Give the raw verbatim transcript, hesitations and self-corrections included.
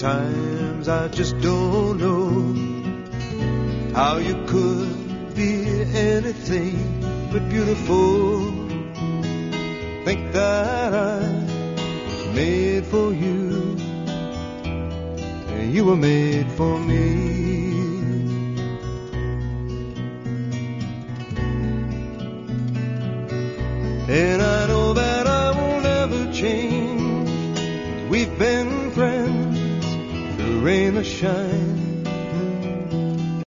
Sometimes I just don't know how you could be anything but beautiful. Think that I was made for you, and you were made for me. And I know that I will never change. We've been friends through rain or shine.